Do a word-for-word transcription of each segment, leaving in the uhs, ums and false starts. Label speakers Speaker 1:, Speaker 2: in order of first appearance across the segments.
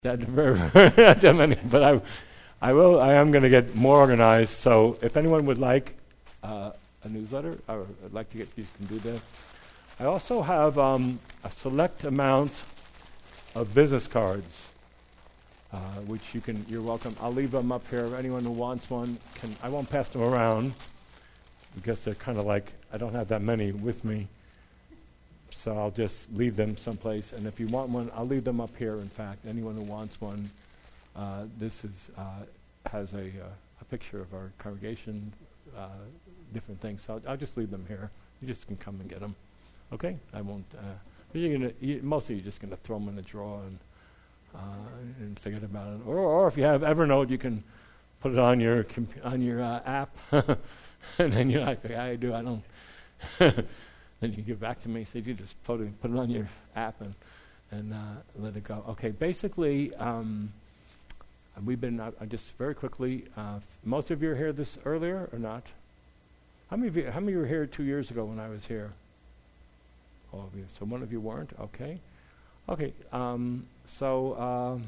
Speaker 1: That very, very not that many, but I, I will. I am going to get more organized. So, if anyone would like uh, a newsletter, or would like to get, you can do that. I also have um, a select amount of business cards, uh, which you can. You're welcome. I'll leave them up here. Anyone who wants one can. I won't pass them around because they're kind of like I don't have that many with me. So I'll just leave them someplace, and if you want one, I'll leave them up here. In fact, anyone who wants one, uh, this is uh, has a uh, a picture of our congregation, uh, different things. So I'll, I'll just leave them here. You just can come and get them. Okay, I won't. Uh, you're gonna you, mostly you're just gonna throw them in a drawer and uh, and forget about it. Or or if you have Evernote, you can put it on your comp- on your uh, app, and then you're like, yeah, I do. I don't. Then you give back to me. So you just put it, put it on your app and and uh, let it go. Okay, basically, um, we've been uh, just very quickly. Uh, f- most of you are here this earlier or not? How many of you? How many were here two years ago when I was here? All of you. So one of you weren't. Okay, okay. Um, so um,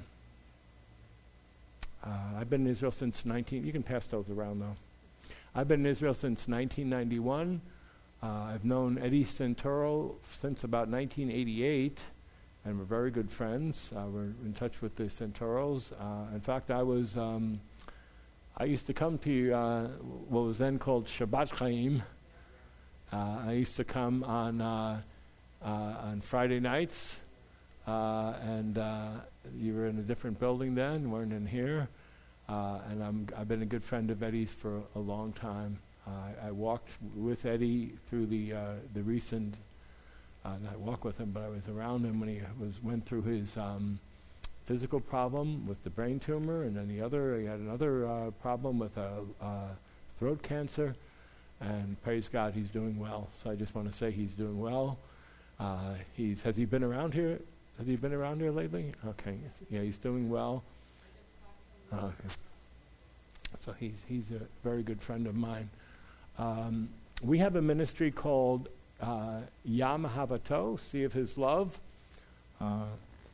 Speaker 1: uh, I've been in Israel since nineteen. You can pass those around though. I've been in Israel since nineteen ninety-one. Uh, I've known Eddie Santoro since about nineteen eighty-eight, and we're very good friends. Uh, we're in touch with the Santoros. Uh, in fact, I was, um, I used to come to uh, what was then called Shabbat Chaim. Uh, I used to come on uh, uh, on Friday nights, uh, and uh, you were in a different building then, weren't in here. Uh, and I'm, I've been a good friend of Eddie's for a long time. Uh, I walked with Eddie through the uh, the recent, uh, not walk with him, but I was around him when he was went through his um, physical problem with the brain tumor, and then the other, he had another uh, problem with a uh, throat cancer, and praise God, he's doing well. So I just want to say he's doing well. Uh, he's has he been around here? Has he been around here lately? Okay, yeah, he's doing well. Uh, okay. So he's he's a very good friend of mine. Um, we have a ministry called uh, Yam Havato, Sea of His Love. Uh,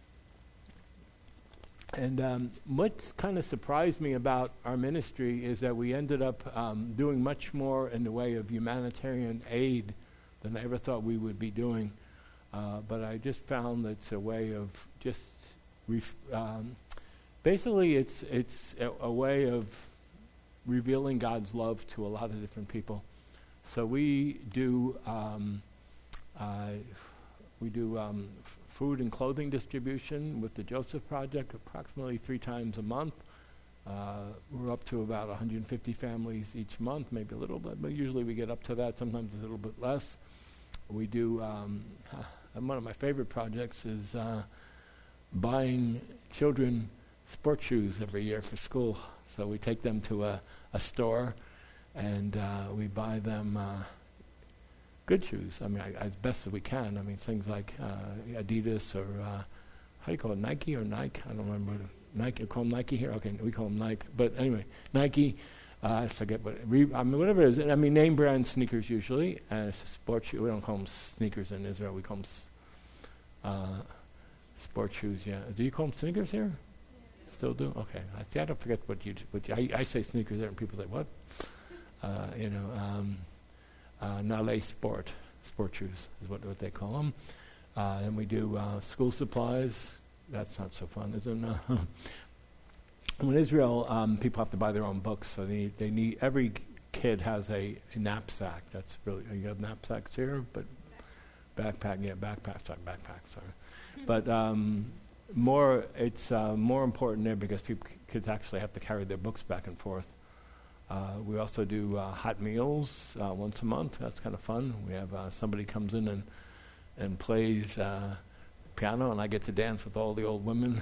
Speaker 1: and um, what kind of surprised me about our ministry is that we ended up um, doing much more in the way of humanitarian aid than I ever thought we would be doing. Uh, but I just found that it's a way of just, ref- um, basically it's, it's a, a way of revealing God's love to a lot of different people. So we do um, uh, we do um, f- food and clothing distribution with the Joseph Project approximately three times a month. Uh, we're up to about one hundred fifty families each month, maybe a little bit, but usually we get up to that, sometimes a little bit less. We do, um, uh, one of my favorite projects is uh, buying children sport shoes every year for school. So we take them to a, a store, and uh, we buy them uh, good shoes. I mean, I, as best as we can. I mean, things like uh, Adidas or uh, how do you call it, Nike or Nike? I don't remember. Nike. We call them Nike here. Okay, we call them Nike. But anyway, Nike. Uh, I forget what. Re- I mean, whatever it is. I mean, name brand sneakers usually. And it's a sports shoe. We don't call them sneakers in Israel. We call them s- uh, sports shoes. Yeah. Do you call them sneakers here? Still do? Okay. I see. I don't forget what you. What you I, I say sneakers there, and people say what? Uh, you know, um, uh, Nale Sport, sport shoes is what what they call them. Uh, and we do uh, school supplies. That's not so fun, is it? No. In Israel, um, people have to buy their own books, so they need, they need every kid has a, a knapsack. That's really you have knapsacks here, but backpack, yeah, backpack, sorry, backpack, sorry, but. Um, More, it's uh, more important there because people, kids actually have to carry their books back and forth. Uh, we also do uh, hot meals uh, once a month. That's kind of fun. We have uh, somebody comes in and and plays uh, piano, and I get to dance with all the old women.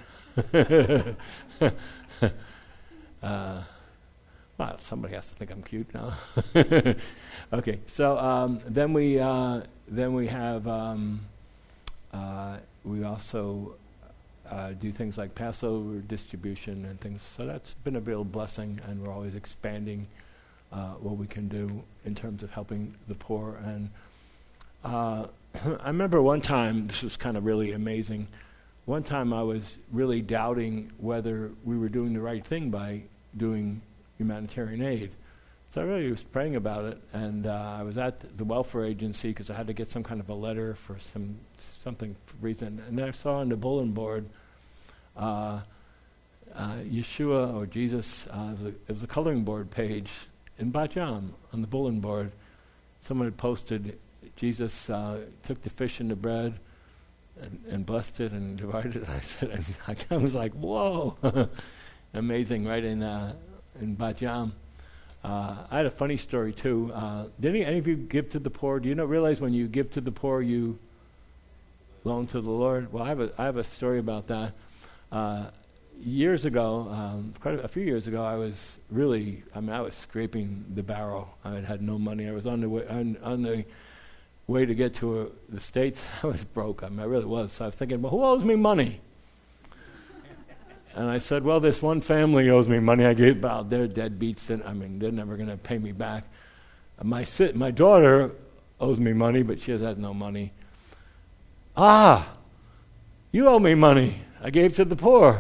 Speaker 1: uh, well, somebody has to think I'm cute now. Okay, so um, then we uh, then we have um, uh, we also. Uh, do things like Passover distribution and things. So that's been a real blessing, and we're always expanding uh, what we can do in terms of helping the poor. And uh, I remember one time, this was kind of really amazing. one time I was really doubting whether we were doing the right thing by doing humanitarian aid. So I really was praying about it, and uh, I was at the welfare agency because I had to get some kind of a letter for some something reason, and then I saw on the bulletin board, uh, uh, Yeshua or Jesus. Uh, it, was a, it was a coloring board page in Bat Yam on the bulletin board. Someone had posted, Jesus uh, took the fish and the bread and, and blessed it and divided it. I said, and I, I was like, whoa, amazing, right in uh, in Bat Yam. Uh, I had a funny story too. Uh, did any, any of you give to the poor? Do you not realize when you give to the poor, you loan to the Lord? Well, I have a I have a story about that. Uh, years ago, um, quite a, a few years ago, I was really, I mean, I was scraping the barrel. I had, had no money. I was on the way on, on the way to get to a, the States. I was broke. I mean, I really was. So I was thinking, well, who owes me money? And I said, well, this one family owes me money. I gave about they're deadbeats. And I mean, they're never going to pay me back. Uh, my si- my daughter owes me money, but she has, has no money. Ah, you owe me money. I gave to the poor.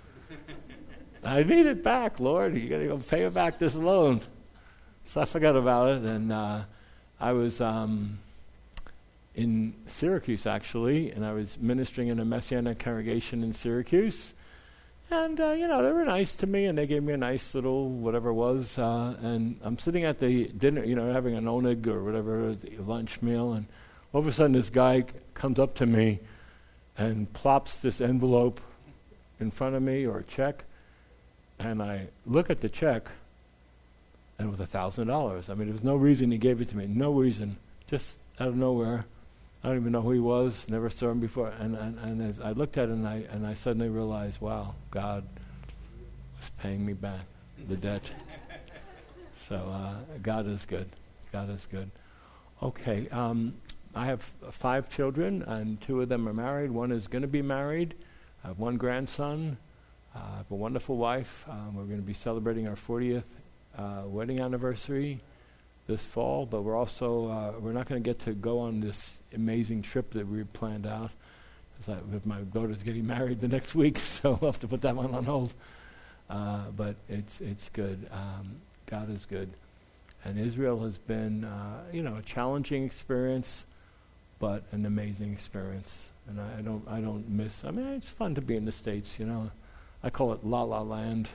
Speaker 1: I need it back, Lord. You got to go pay back this loan. So I forgot about it, and uh, I was um, in Syracuse actually, and I was ministering in a Messianic congregation in Syracuse. And, uh, you know, they were nice to me, and they gave me a nice little whatever it was. Uh, and I'm sitting at the dinner, you know, having an onig or whatever, the lunch meal. And all of a sudden this guy c- comes up to me and plops this envelope in front of me, or a check. And I look at the check, and it was one thousand dollars. I mean, there was no reason he gave it to me. No reason. Just out of nowhere. I don't even know who he was, never saw him before. And, and, and as I looked at it, and I, and I suddenly realized, wow, God was paying me back the debt. So uh, God is good. God is good. Okay, um, I have five children, and two of them are married. One is going to be married. I have one grandson. Uh, I have a wonderful wife. Um, we're going to be celebrating our fortieth uh, wedding anniversary this fall, but we're also, uh, we're not going to get to go on this amazing trip that we planned out. I, my daughter's getting married the next week, so we'll have to put that one on hold. Uh, but it's it's good. Um, God is good. And Israel has been, uh, you know, a challenging experience, but an amazing experience. And I, I don't I don't miss, I mean, it's fun to be in the States, you know. I call it La La Land.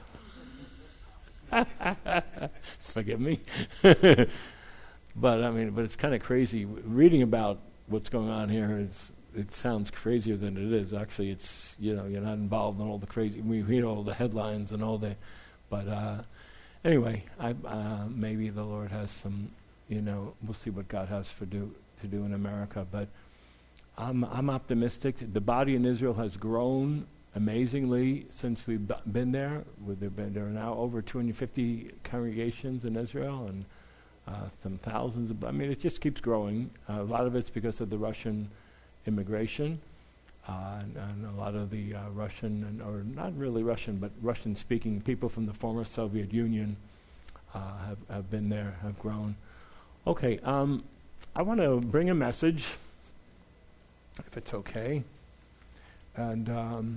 Speaker 1: Forgive me. But I mean, but it's kind of crazy. Reading about what's going on here, is, it sounds crazier than it is. Actually, it's, you know, you're not involved in all the crazy, we read all the headlines and all the, but uh, anyway, I, uh, maybe the Lord has some, you know, we'll see what God has for do to do in America. But I'm I'm optimistic. The body in Israel has grown amazingly since we've b- been there. With there, been, there are now over two hundred fifty congregations in Israel, and uh, some thousands of, I mean, it just keeps growing. Uh, a lot of it's because of the Russian immigration, uh, and, and a lot of the uh, Russian, and, or not really Russian, but Russian-speaking people from the former Soviet Union uh, have, have been there, have grown. Okay, um, I want to bring a message, if it's okay. And um,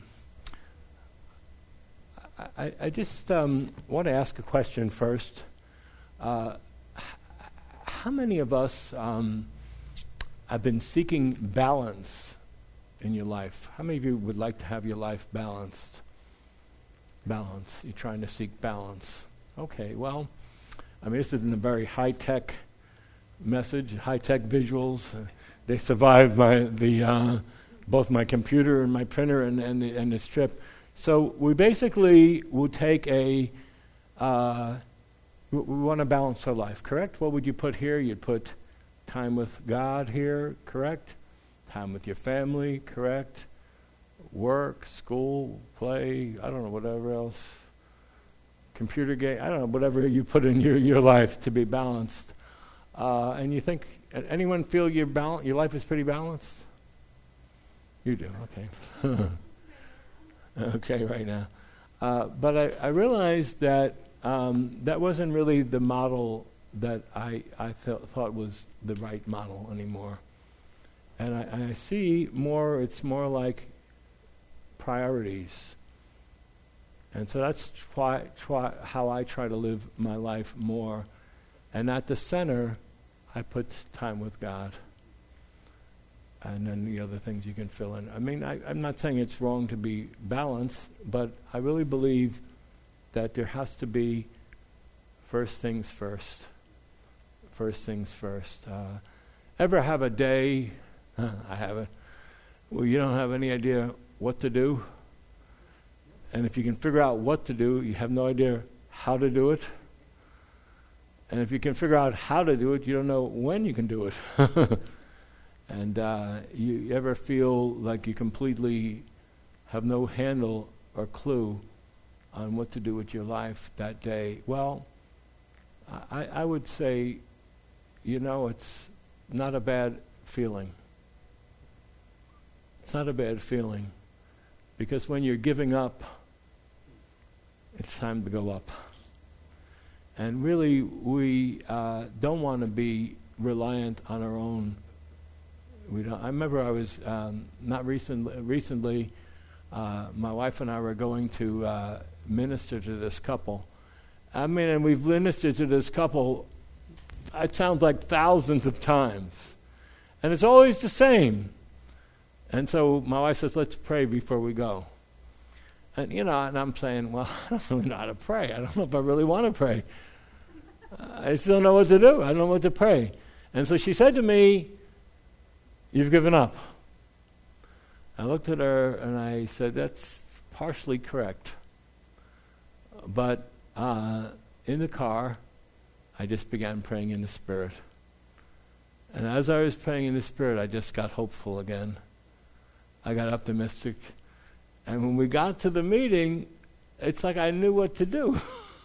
Speaker 1: I, I just um, want to ask a question first. Uh, h- how many of us um, have been seeking balance in your life? How many of you would like to have your life balanced? Balance. You're trying to seek balance. Okay, well, I mean, this isn't a very high-tech message, high-tech visuals. Uh, they survived my the uh, both my computer and my printer and and, the, and this trip. So we basically will take a, uh, we, we want to balance our life, correct? What would you put here? You'd put time with God here, correct? Time with your family, correct? Work, school, play, I don't know, whatever else. Computer game, I don't know, whatever you put in your, your life to be balanced. Uh, and you think, anyone feel your bal- your life is pretty balanced? You do, okay. Okay, right now. Uh, but I, I realized that um, that wasn't really the model that I, I th- thought was the right model anymore. And I, I see more, it's more like priorities. And so that's try, try, how I try to live my life more. And at the center, I put time with God. And then the other things you can fill in. I mean, I, I'm not saying it's wrong to be balanced, but I really believe that there has to be first things first. First things first. Uh, ever have a day, I haven't, well, you don't have any idea what to do? And if you can figure out what to do, you have no idea how to do it. And if you can figure out how to do it, you don't know when you can do it. And uh, you, you ever feel like you completely have no handle or clue on what to do with your life that day? Well, I, I would say, you know, it's not a bad feeling. It's not a bad feeling. Because when you're giving up, it's time to go up. And really, we uh, don't want to be reliant on our own. We don't. I remember I was um, not recently. Recently, uh, my wife and I were going to uh, minister to this couple. I mean, and we've ministered to this couple. It sounds like thousands of times, and it's always the same. And so my wife says, "Let's pray before we go." And you know, and I'm saying, "Well, I don't really know how to pray. I don't know if I really want to pray. Uh, I still don't know what to do. I don't know what to pray." And so she said to me, "You've given up." I looked at her and I said, "That's partially correct." But uh, in the car, I just began praying in the Spirit. And as I was praying in the Spirit, I just got hopeful again. I got optimistic. And when we got to the meeting, it's like I knew what to do.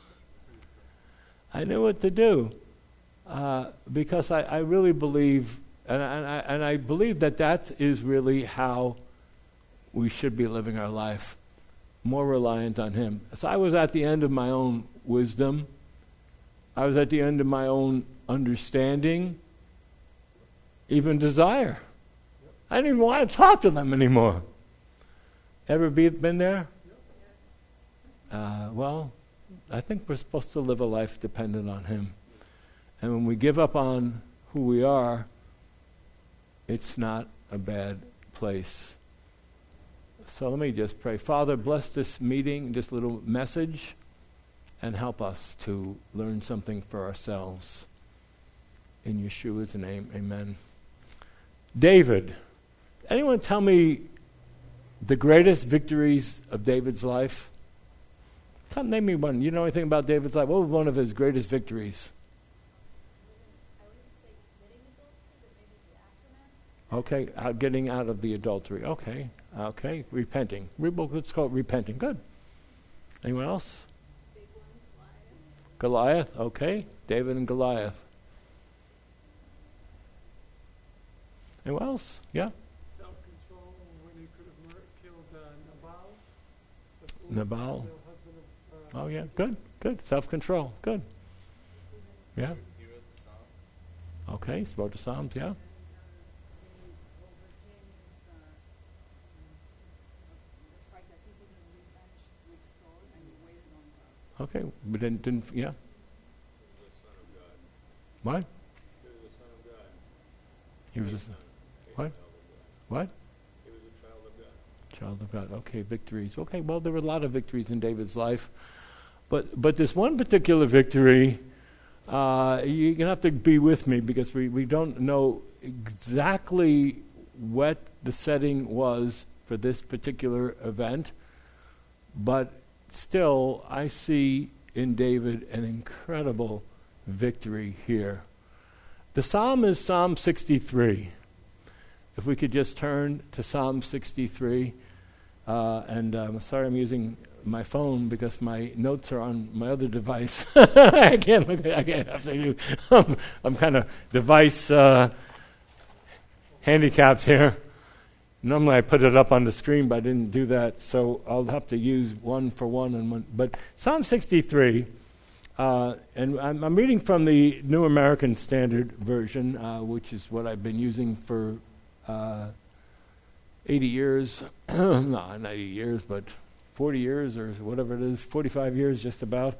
Speaker 1: I knew what to do. Uh, because I, I really believe, and I, and, I, and I believe that that is really how we should be living our life, more reliant on Him. So I was at the end of my own wisdom. I was at the end of my own understanding, even desire. I didn't even want to talk to them anymore. Ever be, been there? Uh, well, I think we're supposed to live a life dependent on Him. And when we give up on who we are, it's not a bad place. So let me just pray. Father, bless this meeting, this little message, and help us to learn something for ourselves. In Yeshua's name, amen. David. Anyone tell me the greatest victories of David's life? Tell, name me one. You know anything about David's life? What was one of his greatest victories? Okay, uh, getting out of the adultery. Okay, okay, repenting. Re- let's call it repenting. Good. Anyone else? Goliath. Goliath. Okay, David and Goliath. Anyone else? Yeah.
Speaker 2: Self-control when he could have mur- killed uh, Nabal.
Speaker 1: Nabal.
Speaker 2: The husband of, uh,
Speaker 1: Oh yeah, good, good. Self-control. Good. Yeah. Okay, he wrote the Psalms. Yeah. Okay, but didn't, didn't yeah. What? He was a son. What? What?
Speaker 3: He was a child of God.
Speaker 1: Child of God. Okay, victories. Okay, well, there were a lot of victories in David's life, but but this one particular victory, uh, you're gonna have to be with me because we we don't know exactly what the setting was for this particular event, but still, I see in David an incredible victory here. The psalm is Psalm sixty-three. If we could just turn to Psalm sixty-three. Uh, and I'm sorry I'm using my phone because my notes are on my other device. I can't look at I can't have to I'm, I'm kind of device uh, handicapped here. Normally I put it up on the screen, but I didn't do that, so I'll have to use one for one. and one. But Psalm sixty-three, uh, and I'm, I'm reading from the New American Standard Version, uh, which is what I've been using for uh, eighty years, no, not eighty years, but forty years or whatever it is, forty-five years just about.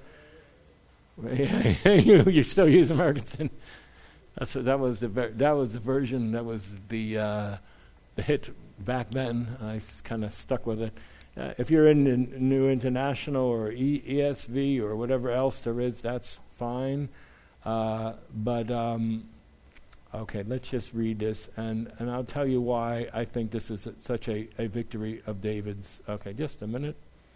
Speaker 1: you, you still use American. That's what, that was the ver- that was the version that was the uh, the hit back then. I kind of stuck with it. Uh, if you're in the New International or e- ESV or whatever else there is, that's fine. Uh, but um, okay, let's just read this, and, and I'll tell you why I think this is a, such a, a victory of David's. Okay, just a minute.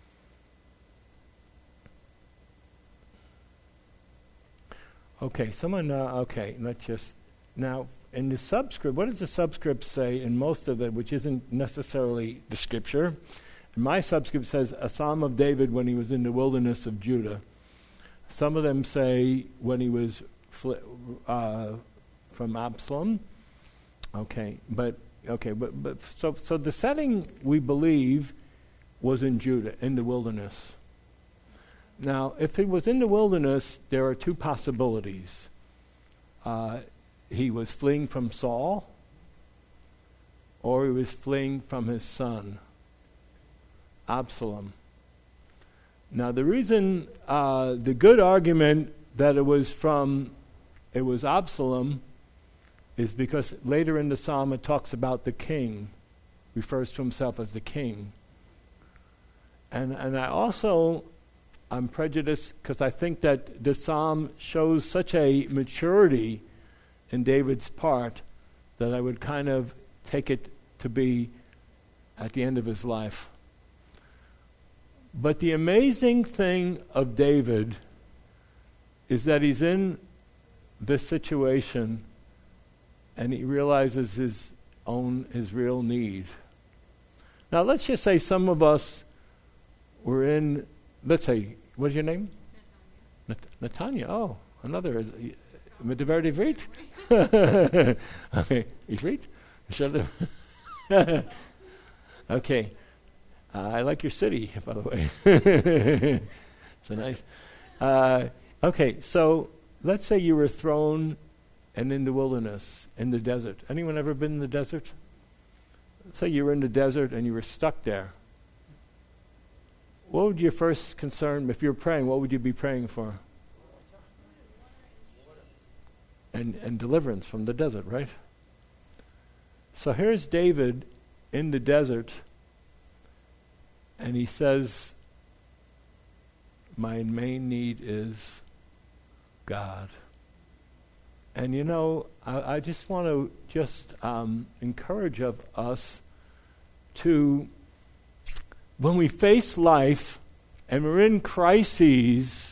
Speaker 1: Okay, someone, uh, okay, let's just, now, in the subscript, what does the subscript say in most of it, which isn't necessarily the scripture? And my subscript says, a psalm of David when he was in the wilderness of Judah. Some of them say when he was fl- uh, from Absalom. Okay, but, okay, but, but so, so the setting, we believe, was in Judah, in the wilderness. Now, if he was in the wilderness, there are two possibilities. Uh, he was fleeing from Saul, or he was fleeing from his son, Absalom. Now, the reason, uh, the good argument that it was from, it was Absalom, is because later in the psalm it talks about the king, refers to himself as the king. And and I also... I'm prejudiced because I think that the psalm shows such a maturity in David's part that I would kind of take it to be at the end of his life. But the amazing thing of David is that he's in this situation and he realizes his own, his real need. Now let's just say some of us were in, let's say, what's your name? Nat- Natanya. Oh, another. Is, met de Verde Vriet? Okay, is Vriet? Okay. Uh, I like your city, by the way. It's a nice. Uh, okay, so let's say you were thrown and in the wilderness, in the desert. Anyone ever been in the desert? Let's say you were in the desert and you were stuck there. What would your first concern, if you were praying, what would you be praying for? And, and deliverance from the desert, right? So here's David in the desert, and he says, my main need is God. And you know, I, I just want to just um, encourage of us to, when we face life and we're in crises,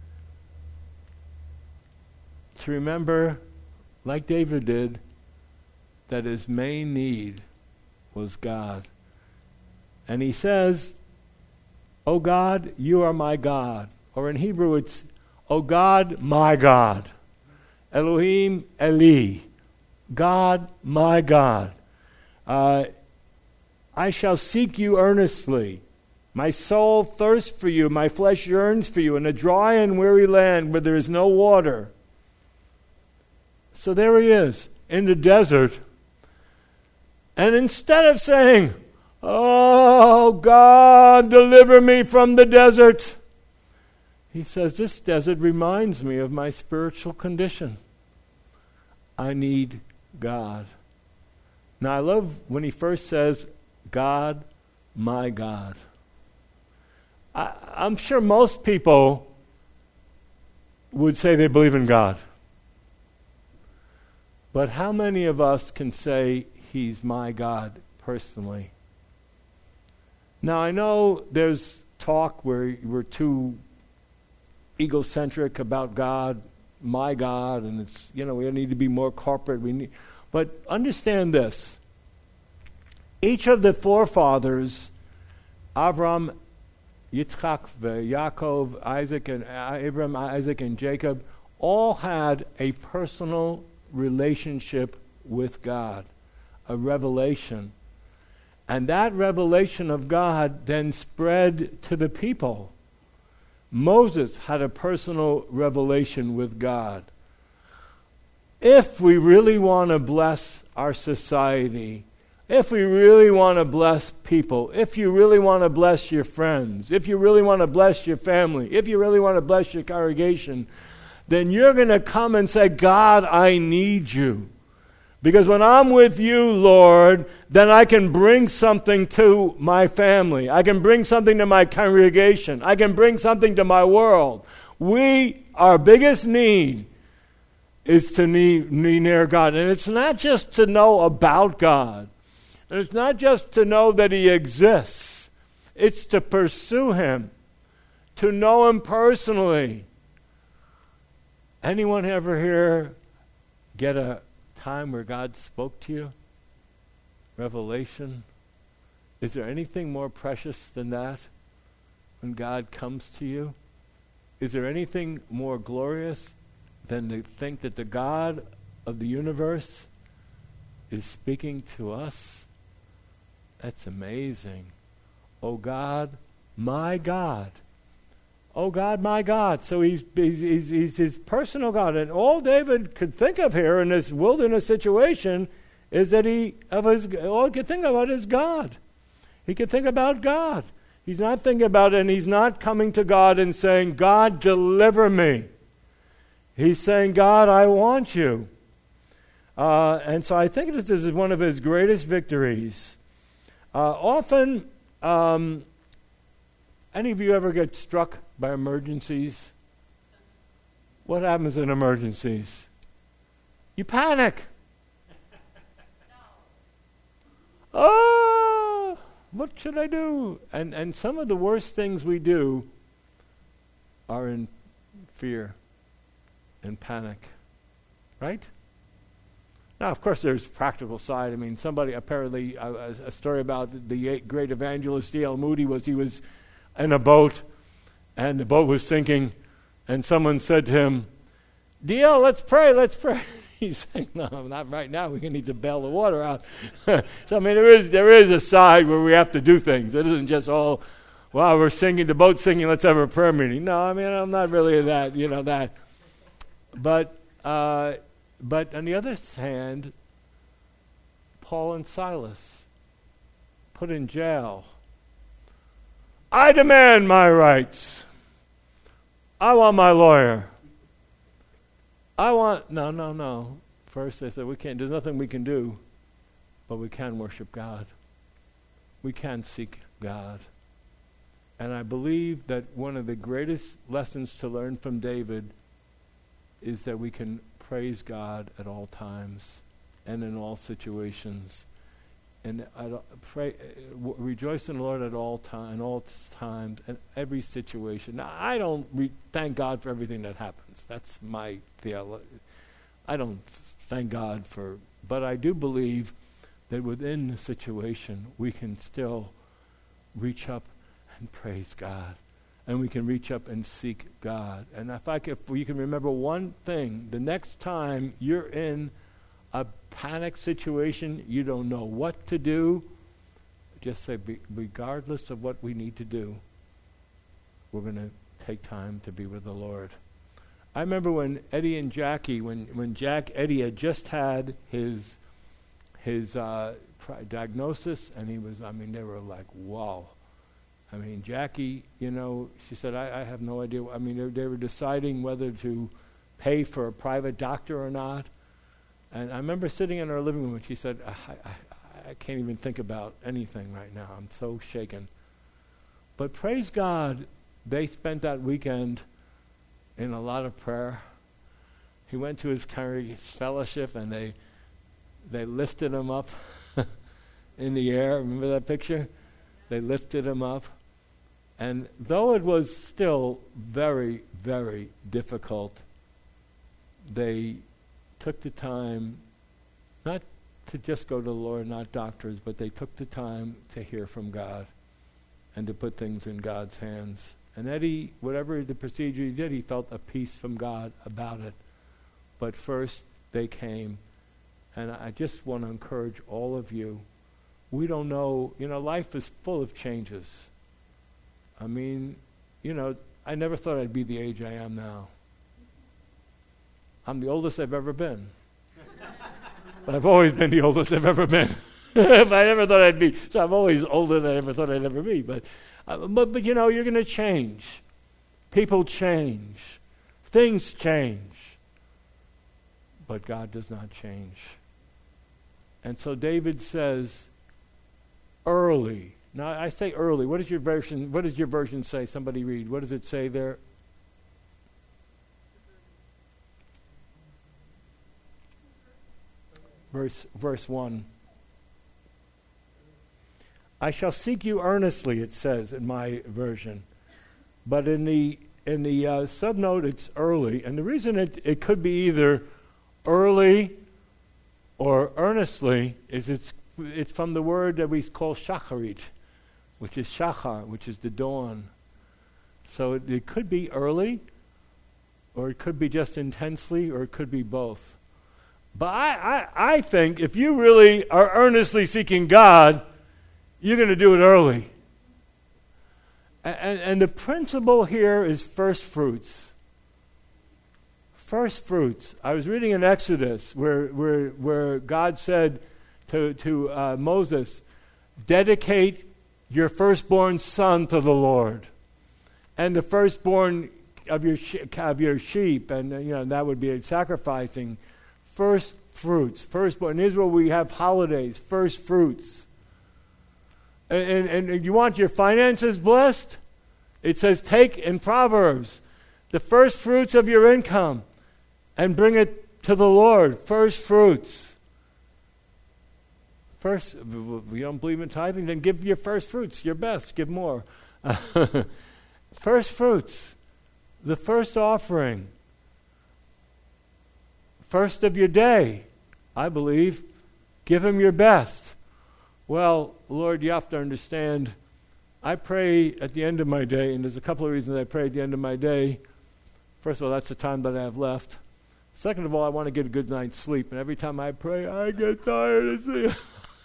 Speaker 1: to remember, like David did, that his main need was God. And he says, "O God, you are my God." Or in Hebrew it's, "O God, my God." Elohim Eli. God, my God. Uh, I shall seek you earnestly. My soul thirsts for you. My flesh yearns for you in a dry and weary land where there is no water. So there he is in the desert. And instead of saying, "Oh God, deliver me from the desert," he says, this desert reminds me of my spiritual condition. I need God. Now I love when he first says, God, my God. I, I'm sure most people would say they believe in God. But how many of us can say he's my God personally? Now I know there's talk where we're too egocentric about God, my God, and it's, you know, we need to be more corporate. We need, but understand this. Each of the forefathers, Avram, Yitzchak, Yaakov, Isaac, and Abraham, Isaac, and Jacob, all had a personal relationship with God, a revelation. And that revelation of God then spread to the people. Moses had a personal revelation with God. If we really want to bless our society, If we really want to bless people, if you really want to bless your friends, if you really want to bless your family, if you really want to bless your congregation, then you're going to come and say, God, I need you. Because when I'm with you, Lord, then I can bring something to my family. I can bring something to my congregation. I can bring something to my world. We, our biggest need is to need, need near God. And it's not just to know about God. And it's not just to know that He exists. It's to pursue Him, to know Him personally. Anyone ever here get a time where God spoke to you? Revelation? Is there anything more precious than that when God comes to you? Is there anything more glorious than to think that the God of the universe is speaking to us? That's amazing. Oh God, my God. Oh God, my God. So he's, he's, he's, he's his personal God. And all David could think of here in this wilderness situation is that he, of his, all he could think about is God. He could think about God. He's not thinking about it, and he's not coming to God and saying, God, deliver me. He's saying, God, I want you. Uh, and so I think that this is one of his greatest victories. Uh, often, um, any of you ever get struck by emergencies? What happens in emergencies? You panic. Oh, what should I do? And and some of the worst things we do are in fear and panic, right? Now, of course, there's practical side. I mean, somebody apparently, uh, a, a story about the great evangelist D L Moody was he was in a boat, and the boat was sinking, and someone said to him, D L, let's pray, let's pray. He's saying, no, not right now. We need to bail the water out. So, I mean, there is there is a side where we have to do things. It isn't just all, well, we're singing, the boat's singing, let's have a prayer meeting. No, I mean, I'm not really that, you know, that. But, uh, but on the other hand, Paul and Silas put in jail. I demand my rights. I want my lawyer. I want, no, no, no. First they said, we can't, there's nothing we can do, but we can worship God. We can seek God. And I believe that one of the greatest lessons to learn from David is that we can praise God at all times and in all situations. And I pray, uh, w- rejoice in the Lord at all time, all times, and every situation. Now, I don't re- thank God for everything that happens. That's my theology. I don't thank God for, but I do believe that within the situation, we can still reach up and praise God, and we can reach up and seek God. And if I could, if you can remember one thing, the next time you're in a panic situation, you don't know what to do, just say, be, regardless of what we need to do, we're going to take time to be with the Lord. I remember when Eddie and Jackie, when, when Jack, Eddie had just had his his uh, pri- diagnosis, and he was, I mean, they were like, wow. I mean, Jackie, you know, she said, I, I have no idea. I mean, they, they were deciding whether to pay for a private doctor or not. And I remember sitting in her living room, and she said, I, I, I can't even think about anything right now. I'm so shaken. But praise God, they spent that weekend in a lot of prayer. He went to his congregation fellowship, and they they lifted him up in the air. Remember that picture? They lifted him up. And though it was still very, very difficult, they took the time, not to just go to the Lord, not doctors, but they took the time to hear from God and to put things in God's hands. And Eddie, whatever the procedure he did, he felt a peace from God about it. But first, they came. And I just want to encourage all of you. We don't know, you know, life is full of changes. I mean, you know, I never thought I'd be the age I am now. I'm the oldest I've ever been. But I've always been the oldest I've ever been. if I ever thought I'd be. So I'm always older than I ever thought I'd ever be. But, uh, but, but you know, you're going to change. People change. Things change. But God does not change. And so David says, early. Now I say early. What does your version? What does your version say? Somebody read. What does it say there? Verse verse one. I shall seek you earnestly, it says in my version, but in the in the uh, subnote it's early, and the reason it it could be either early or earnestly is it's it's from the word that we call shacharit, which is shachar, which is the dawn. So it, it could be early, or it could be just intensely, or it could be both. But I, I, I think if you really are earnestly seeking God, you're going to do it early. And, and, and the principle here is first fruits. First fruits. I was reading in Exodus where where, where God said to, to uh, Moses, dedicate your firstborn son to the Lord. And the firstborn of your she- of your sheep, and uh, you know that would be sacrificing first fruits. Firstborn. In Israel we have holidays, first fruits. And, and, and you want your finances blessed? It says take in Proverbs the first fruits of your income and bring it to the Lord. First fruits. First, we don't believe in tithing, then give your first fruits, your best, give more. First fruits, the first offering, first of your day, I believe, give him your best. Well, Lord, you have to understand, I pray at the end of my day, and there's a couple of reasons I pray at the end of my day. First of all, that's the time that I have left. Second of all, I want to get a good night's sleep, and every time I pray, I get tired of sleep.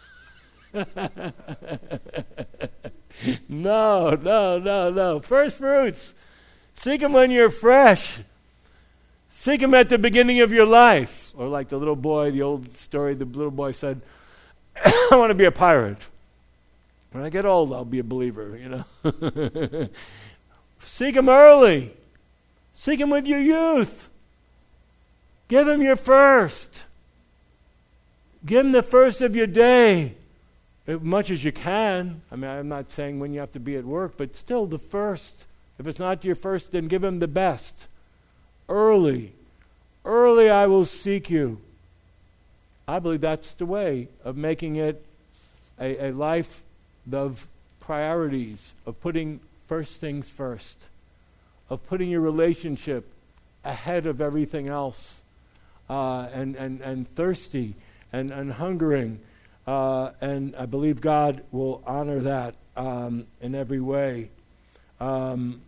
Speaker 1: no, no, no, no. First fruits. Seek them when you're fresh. Seek them at the beginning of your life. Or like the little boy, the old story, the little boy said, I want to be a pirate. When I get old, I'll be a believer, you know. Seek them early. Seek them with your youth. Give them your first. Give them the first of your day. As much as you can. I mean, I'm not saying when you have to be at work, but still the first. If it's not your first, then give him the best. Early. Early I will seek you. I believe that's the way of making it a, a life of priorities, of putting first things first, of putting your relationship ahead of everything else, uh, and, and, and thirsty and, and hungering. Uh, and I believe God will honor that um, in every way. Um,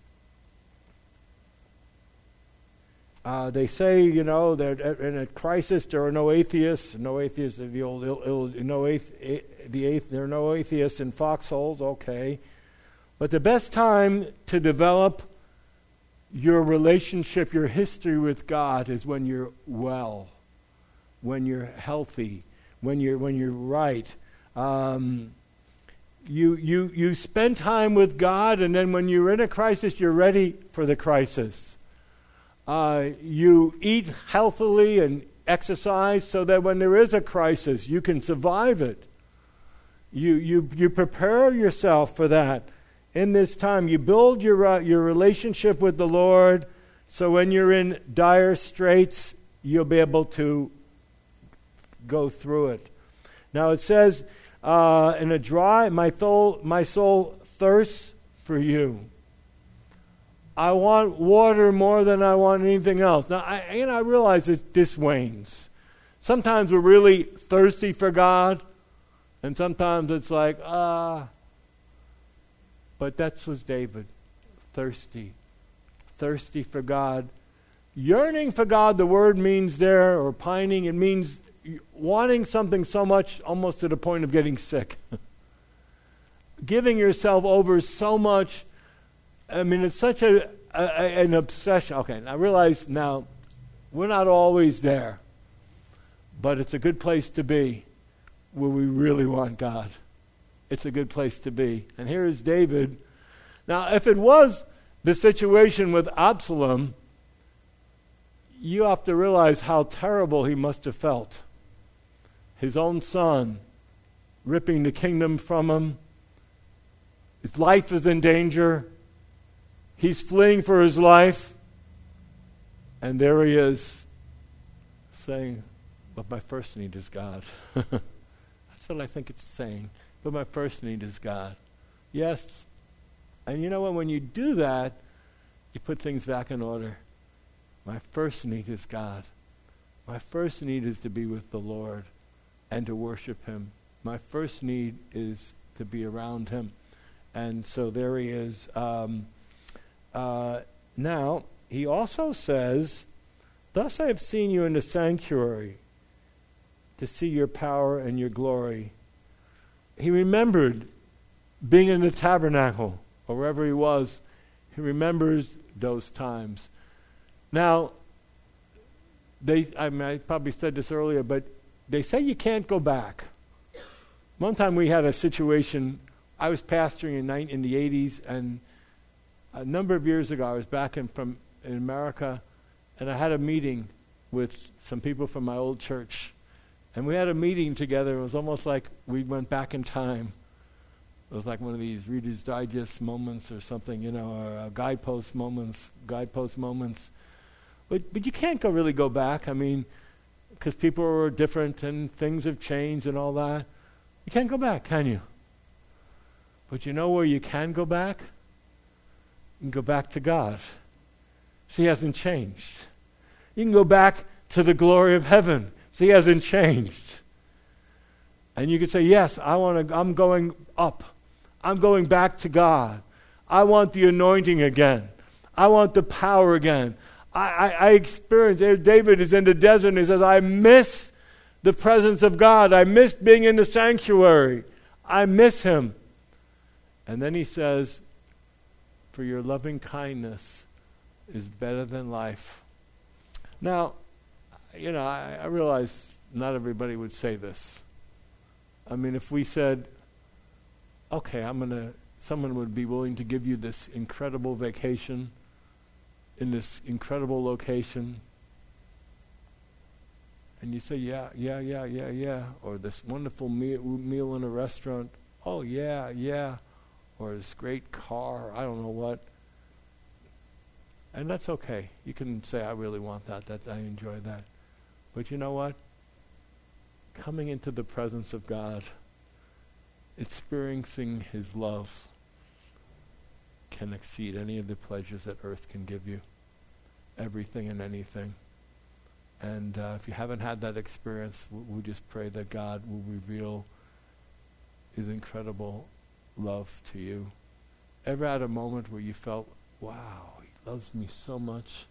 Speaker 1: uh, they say, you know, that in a crisis there are no atheists. No atheists. The old, Ill, Ill, no athe, the athe, there are no atheists in foxholes. Okay, but the best time to develop your relationship, your history with God, is when you're well, when you're healthy. When you're when you're right, um, you you you spend time with God, and then when you're in a crisis, you're ready for the crisis. Uh, you eat healthily and exercise so that when there is a crisis, you can survive it. You you you prepare yourself for that in this time. You build your uh, your relationship with the Lord, so when you're in dire straits, you'll be able to go through it. Now it says, uh, in a dry, my soul, my soul thirsts for you. I want water more than I want anything else. Now, I, and I realize that this wanes. Sometimes we're really thirsty for God, and sometimes it's like, ah. Uh, but that's was David, thirsty, thirsty for God. Yearning for God, the word means there, or pining, it means wanting something so much almost to the point of getting sick. Giving yourself over so much. I mean, it's such a, a an obsession. Okay, I realize now we're not always there, but it's a good place to be. where we really want God. It's a good place to be. And here is David. Now, if it was the situation with Absalom, you have to realize how terrible he must have felt. His own son ripping the kingdom from him. His life is in danger. He's fleeing for his life. And there he is saying, but my first need is God. That's what I think it's saying. But my first need is God. Yes. And you know what? When you do that, you put things back in order. My first need is God. My first need is to be with the Lord and to worship Him. My first need is to be around Him. And so there he is. Um, uh, now, he also says, thus I have seen you in the sanctuary to see your power and your glory. He remembered being in the tabernacle, or wherever he was. He remembers those times. Now, they I, mean, I probably said this earlier, but they say you can't go back. One time we had a situation, I was pastoring in, ni- in the eighties, and a number of years ago I was back in, from, in America, and I had a meeting with some people from my old church. And we had a meeting together. It was almost like we went back in time. It was like one of these Reader's Digest moments or something, you know, or uh, guidepost moments, guidepost moments. But but you can't go really go back. I mean, because people are different and things have changed and all that. You can't go back, can you? But you know where you can go back? You can go back to God. See, He hasn't changed. You can go back to the glory of heaven. See, He hasn't changed. And you could say, yes, I want to, I'm going up. I'm going back to God. I want the anointing again. I want the power again. I, I, I experience, David is in the desert and he says, I miss the presence of God. I miss being in the sanctuary. I miss Him. And then he says, for your loving kindness is better than life. Now, you know, I, I realize not everybody would say this. I mean, if we said, okay, I'm going to, someone would be willing to give you this incredible vacation in this incredible location. And you say, yeah, yeah, yeah, yeah, yeah. Or this wonderful meal, meal in a restaurant. Oh, yeah, yeah. Or this great car, I don't know what. And that's okay. You can say, I really want that, that I enjoy that. But you know what? Coming into the presence of God, experiencing His love, can exceed any of the pleasures that earth can give you. Everything and anything. And uh, if you haven't had that experience, w- we just pray that God will reveal His incredible love to you. Ever had a moment where you felt, wow, He loves me so much?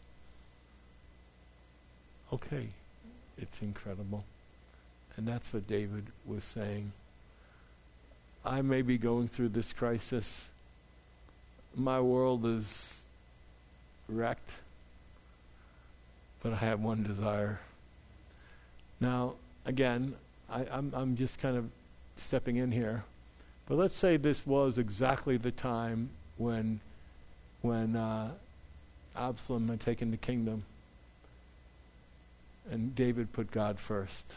Speaker 1: Okay, it's incredible. And that's what David was saying. I may be going through this crisis. My world is wrecked. But I have one desire. Now, again, I, I'm, I'm just kind of stepping in here. But let's say this was exactly the time when, when uh, Absalom had taken the kingdom. And David put God first.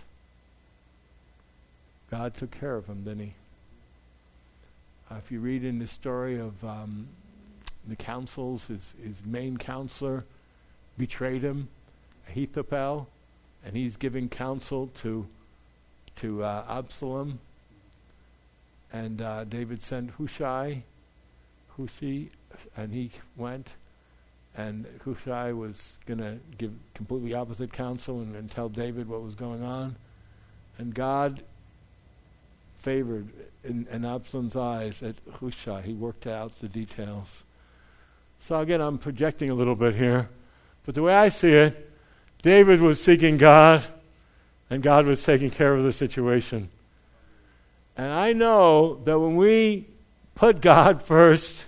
Speaker 1: God took care of him, didn't He? Uh, if you read in the story of um, the councils, his, his main counselor betrayed him, Ahithophel, and he's giving counsel to to uh, Absalom. And uh, David sent Hushai, Hushi, and he went. And Hushai was going to give completely opposite counsel and, and tell David what was going on. And God favored in, in Absalom's eyes at Hushai. He worked out the details. So again, I'm projecting a little bit here. But the way I see it, David was seeking God, and God was taking care of the situation. And I know that when we put God first,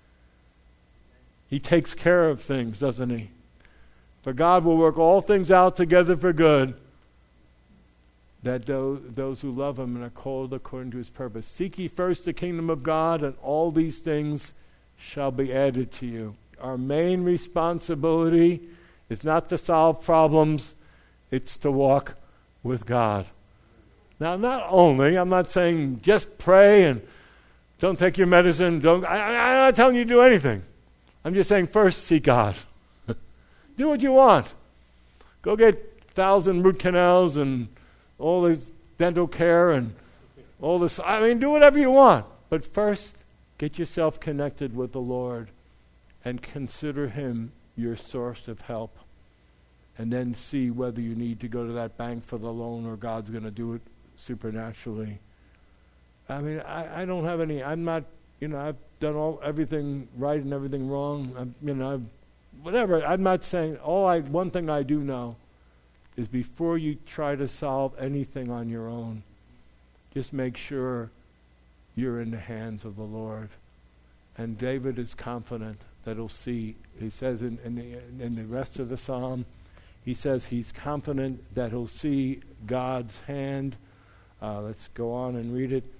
Speaker 1: He takes care of things, doesn't He? For God will work all things out together for good that those, those who love him and are called according to his purpose. Seek ye first the kingdom of God, and all these things shall be added to you. Our main responsibility is not to solve problems, it's to walk with God. Now, not only, I'm not saying just pray and don't take your medicine, don't, I, I, I'm not telling you to do anything. I'm just saying first seek God. Do what you want. Go get thousand root canals and all this dental care and all this. I mean, do whatever you want. But first, get yourself connected with the Lord and consider him your source of help. And then see whether you need to go to that bank for the loan or God's going to do it supernaturally. I mean, I, I don't have any, I'm not, you know, I've done all everything right and everything wrong. I'm, you know, I've, whatever. I'm not saying, all I, one thing I do know is before you try to solve anything on your own, just make sure you're in the hands of the Lord. And David is confident that he'll see, he says in, in, the, in the rest of the psalm, he says he's confident that he'll see God's hand. Uh, let's go on and read it.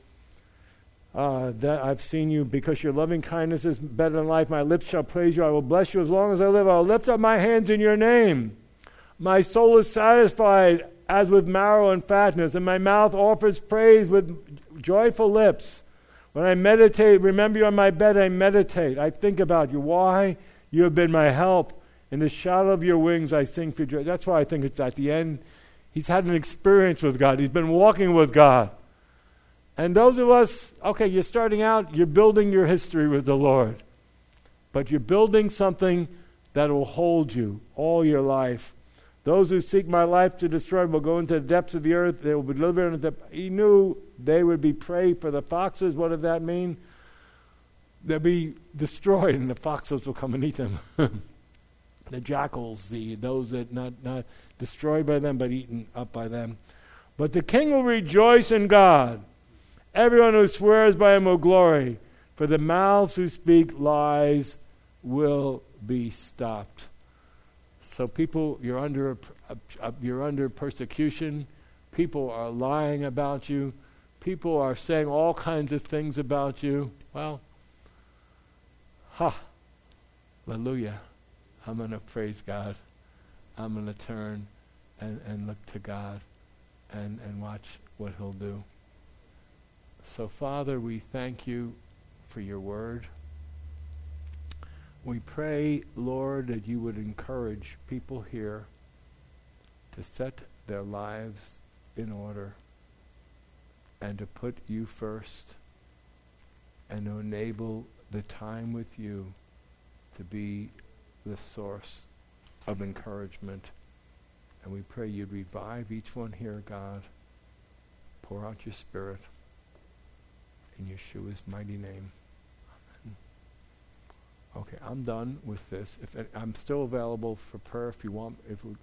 Speaker 1: Uh, that I've seen you because your loving kindness is better than life. My lips shall praise you. I will bless you as long as I live. I'll lift up my hands in your name. My soul is satisfied as with marrow and fatness, and my mouth offers praise with joyful lips. When I meditate, remember you on my bed, I meditate. I think about you. Why? You have been my help. In the shadow of your wings, I sing for joy. That's why I think it's at the end. He's had an experience with God. He's been walking with God. And those of us, okay, you're starting out, you're building your history with the Lord. But you're building something that will hold you all your life. Those who seek my life to destroy will go into the depths of the earth. They will be delivered. Into the, he knew they would be prey for the foxes. What did that mean? They'll be destroyed, and the foxes will come and eat them. The jackals, the those that not not destroyed by them, but eaten up by them. But the king will rejoice in God. Everyone who swears by him will glory. For the mouths who speak lies will be stopped. So people, you're under a, a, a, you're under persecution. People are lying about you. People are saying all kinds of things about you. Well, ha, hallelujah. I'm going to praise God. I'm going to turn and, and look to God and, and watch what he'll do. So, Father, we thank you for your word. We pray, Lord, that you would encourage people here to set their lives in order and to put you first and to enable the time with you to be the source of encouragement. And we pray you'd revive each one here, God. Pour out your Spirit in Yeshua's mighty name. Amen. Okay, I'm done with this. If I'm still available for prayer if you want, if